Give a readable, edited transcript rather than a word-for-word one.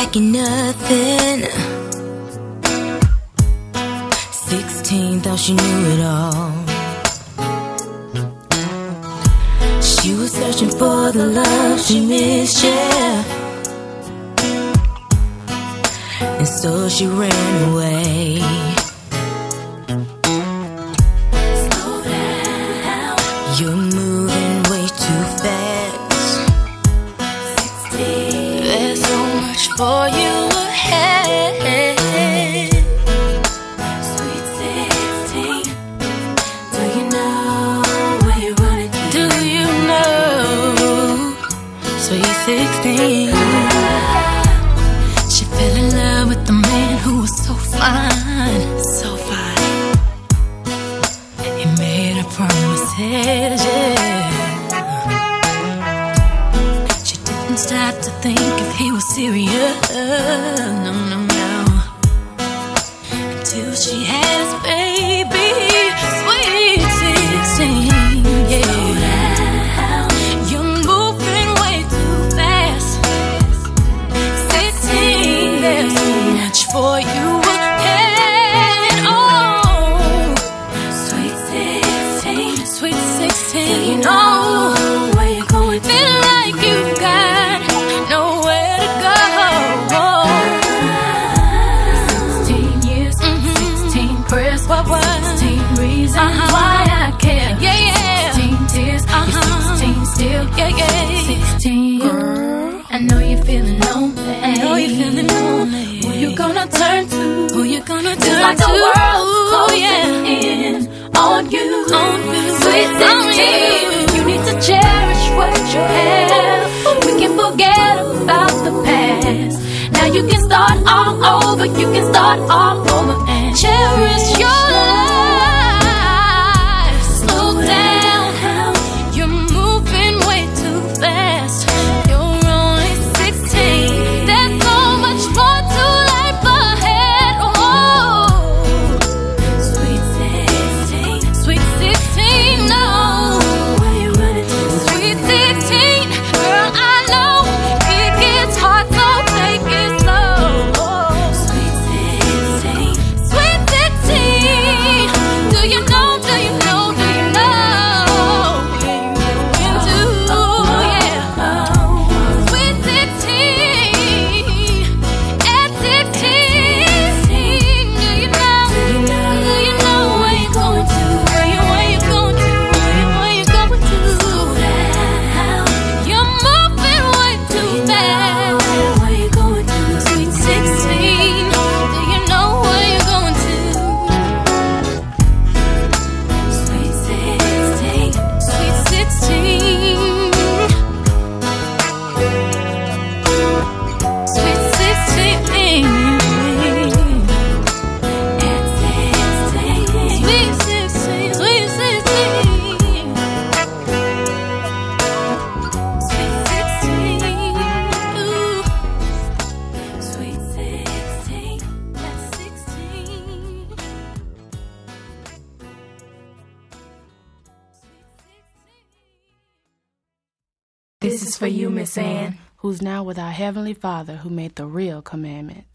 like you're nothing. 16, thought she knew it all. She was searching for the love she missed, yeah. And so she ran away. Slow down, you're moving way too fast. 16, there's so much for you ahead. Sweet 16, do you know where you're running to? Do you know? Sweet 16, she fell in love with the man who was so fine, so fine. He made her promises, yeah. She didn't stop to think if he was serious, no, no, no. Until she had his baby, sweet 16, yeah. You're moving way too fast. 16, there's so much for you ahead. Oh, sweet 16, sweet 16, do you know where you're going? Feel like you've got nowhere to go. 16 years, 16 prayers, 16 reasons why I care. Yeah, yeah. 16 tears, 16 still. Yeah, yeah. 16, girl, I know you're feeling lonely. I know you're feeling lonely. Who you gonna turn to? Who you gonna turn to? It's like the world's closing in on you. Sweet 16, you need to cherish what you have. We can forget about the past. Now you can start all over. You can start all over and cherish your life. Slow down, you're moving way too fast. You're only 16. There's so much more to life ahead. Oh, sweet 16, sweet 16, no. Where you running to? Sweet 16, girl, I know it gets hard, so take it slow. Sweet 16, sweet 16, do you know? Do you know? Do you know where you're going to? Yeah. Sweet 16, at 16, do you know? Do you know where you're going to? Where you going to? Where you going to? You're moving way too fast. Where you going to? Sweet 16, do you know where you're going to? Sweet 16, sweet 16, sweet 16, at 16, sweet 16, sweet 16, sweet 16, ooh. Sweet 16, at 16. This is for you, Miss Ann, who's now with our Heavenly Father who made the real commandment.